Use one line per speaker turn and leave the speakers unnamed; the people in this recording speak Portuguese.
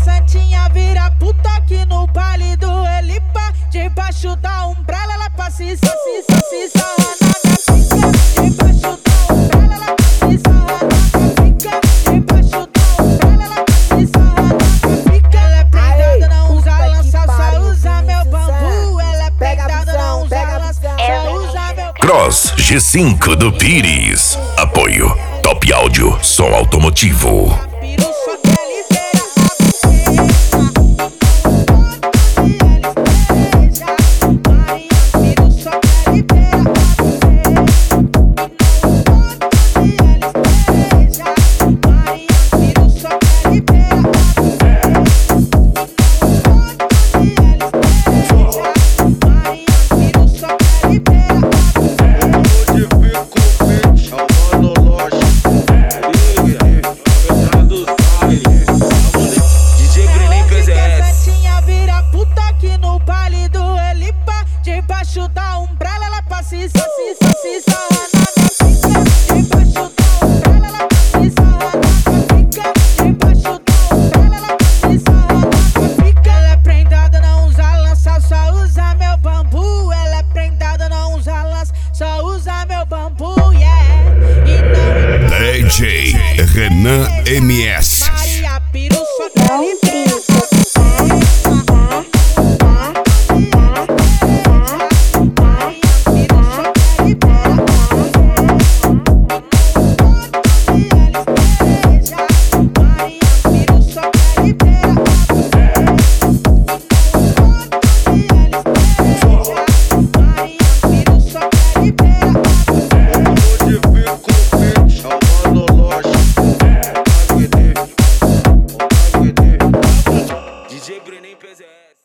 santinha vira puta aqui no baile do Elipa. Debaixo da umbrella ela passa se sarra na pica. Debaixo da umbrella ela passa se sarra na pica. Debaixo da umbrella ela passa se sarra na pica. Ela é prendada, não usa lança, só usa meu bambu. Ela é prendada, não usa lança, só usa meu bambu.
Cross G5 do Pires. Apoio Top Áudio, som automotivo.
Debaixo da umbrella ela passa se sarra na pica. Debaixo da umbrella ela passa se sarra na pica. Debaixo da umbrella ela passa se sarra na pica. Ela é prendada, não usa lança, só usa meu bambu. Ela é prendada, não usa lança, só usa meu bambu, yeah. E não
DJ Renan MS.
Maria Piru só quer liberar.
DJ Brenem PZS.